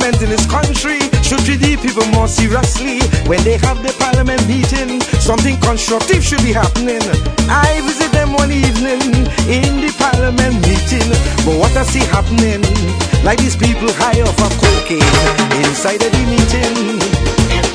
government in this country should treat the people more seriously. When they have the parliament meeting, something constructive should be happening. I visit them one evening in the parliament meeting, but what I see happening, like these people high off of cocaine inside of the meeting.